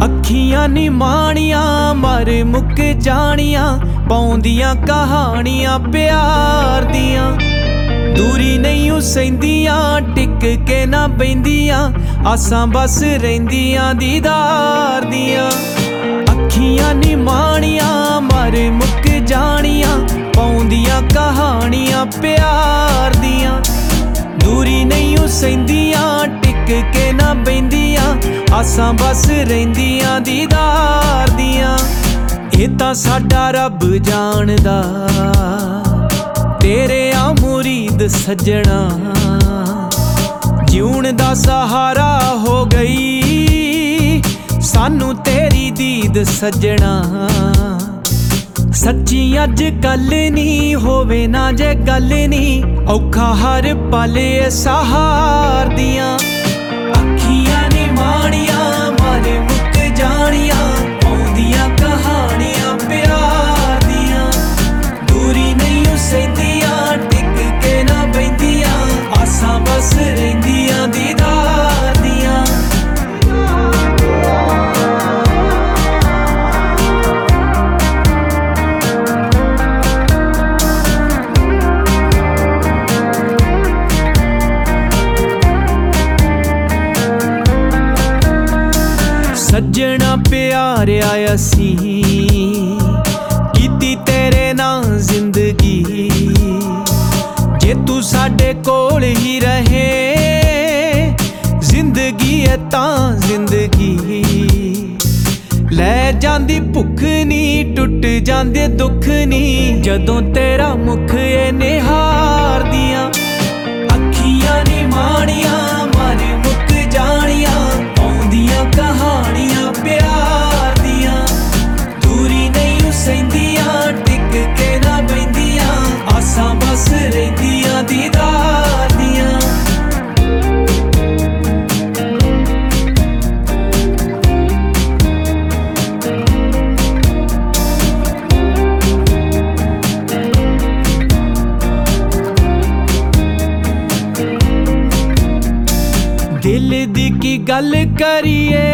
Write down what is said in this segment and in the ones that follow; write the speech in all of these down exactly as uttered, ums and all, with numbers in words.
ਅੱਖੀਆਂ ਨੀ ਮਾਣੀਆਂ ਮਰ ਮੁੱਕ ਜਾਣੀਆਂ, ਪਾਉਂਦੀਆਂ ਕਹਾਣੀਆਂ ਪਿਆਰ ਦੀਆਂ। ਦੂਰੀ ਨਹੀਂ ਉਸੈਂਦੀਆਂ ਟਿਕ ਕੇ ਨਾ ਬੈਂਦੀਆਂ, ਆਸਾਂ ਬਸ ਰਹਿੰਦੀਆਂ ਦੀਦਾਰ ਦੀਆਂ। ਅੱਖੀਆਂ ਨੀ ਮਾਣੀਆਂ ਮਰ ਮੁੱਕ ਜਾਣੀਆਂ, ਪਾਉਂਦੀਆਂ ਕਹਾਣੀਆਂ ਪਿਆਰ ਦੀਆਂ। ਦੂਰੀ ਨਹੀਂ ਉਸੈਂਦੀਆਂ ਟਿਕ ਕੇ ਨਾ ਬੈਂਦੀਆਂ, ਆਸਾਂ ਬਸ ਰਹਿੰਦੀਆਂ ਦੀਦਾਰ ਦੀਆਂ। ਇਹ ਤਾਂ ਸਾਡਾ ਰੱਬ ਜਾਣਦਾ ਤੇਰੇ ਆ ਮੁਰੀਦ ਸੱਜਣਾ, ਜਿਉਣ ਦਾ ਸਹਾਰਾ ਹੋ ਗਈ ਸਾਨੂੰ ਤੇਰੀ ਦੀਦ ਸੱਜਣਾ। ਸੱਚੀ ਅੱਜ ਕੱਲ ਨੀ ਹੋਵੇ ਨਾ ਜੇ ਗੱਲ ਨੀ, ਔਖਾ ਹਰ ਪਲ ਸਹਾਰਦੀਆਂ। ਅੱਖੀਆਂ ਨੀ ਮਾਣੀਆਂ ਮਰ ਮੁੱਕ ਜਾਣੀਆਂ, ਪਾਉਂਦੀਆਂ ਕਹਾਣੀਆਂ ਪਿਆਰ ਦੀਆਂ। ਦੂਰੀ ਨਹੀਂ ਉਸੈਂਦੀਆਂ ਟਿਕ ਕੇ ਨਾ ਬੈਂਦੀਆਂ, ਆਸਾਂ ਬਸ ਰਹਿੰਦੀਆਂ ਦੀਦਾਰ ਦੀਆਂ। ਸੱਜਣਾ ਪਿਆਰਿਆ ਅਸੀਂ ਕੀਤੀ ਤੇਰੇ ਨਾਲ ਜ਼ਿੰਦਗੀ, ਜੇ ਤੂੰ ਸਾਡੇ ਕੋਲ ਹੀ ਰਹੇ ਜ਼ਿੰਦਗੀ ਹੈ ਤਾਂ ਜ਼ਿੰਦਗੀ। ਲੈ ਜਾਂਦੀ ਭੁੱਖ ਨੀ ਟੁੱਟ ਜਾਂਦੇ ਦੁੱਖ ਨੀ, ਜਦੋਂ ਤੇਰਾ ਮੁਖ ਏ ਨਿਹਾਰਦੀਆਂ। ਅੱਖੀਆਂ ਨੀ ਮਾਣੀਆਂ ਮਰ ਮੁੱਕ ਜਾਣੀਆਂ, ਪਾਉਂਦੀਆਂ ਕਹਾਣੀਆਂ ਪਿਆਰ ਦੀਆਂ। ਦੂਰੀ ਨਹੀਂ ਉਸੈਂਦੀਆਂ ਟਿਕ ਕੇ ਨਾ ਬੈਂਦੀਆਂ, ਆਸਾਂ ਬਸ ਰਹਿੰਦੀਆਂ ਦੀਦਾਰ ਦੀਆਂ। ਦਿਲ ਦੀ ਕੀ ਗੱਲ ਕਰੀਏ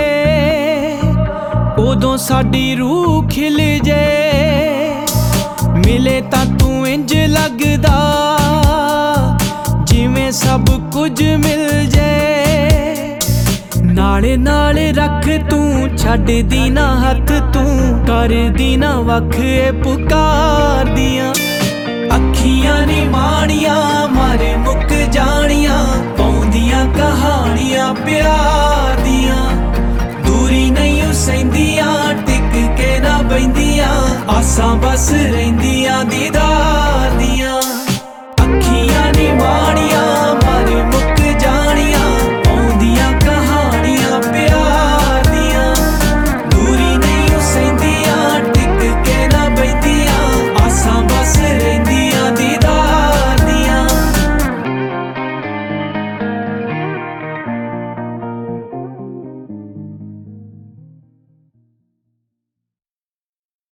ਉਦੋਂ ਸਾਡੀ ਰੂਹ ਖਿਲ ਜੇ, ਮਿਲੇ ਤਾਂ ਤੂੰ ਇੰਜ ਲੱਗਦਾ ਜਿਵੇਂ ਸਭ ਕੁਝ ਮਿਲ ਜੇ। ਨਾਲੇ ਨਾਲੇ ਰੱਖ ਤੂੰ ਛੱਡਦੀ ਨਾ ਹੱਥ, ਤੂੰ ਕਰਦੀ ਨਾ ਵੱਖ ਏ ਪੁਕਾਰਦੀਆਂ। ਅੱਖੀਆਂ ਨੀ ਮਾਣੀਆਂ ਮਰ ਮੁੱਕ ਜਾਣੀਆਂ, ਪਾਉਂਦੀਆਂ ਕਹਾਣੀਆਂ ਪਿਆਰ ਦੀਆਂ। ਦੂਰੀ ਨਹੀਂ ਉਸੈਂਦੀਆਂ ਟਿਕ ਕੇ ਨਾ ਬੈਂਦੀਆਂ, ਆਸਾਂ ਬਸ ਰਹਿੰਦੀਆਂ ਦੀਦਾਰ।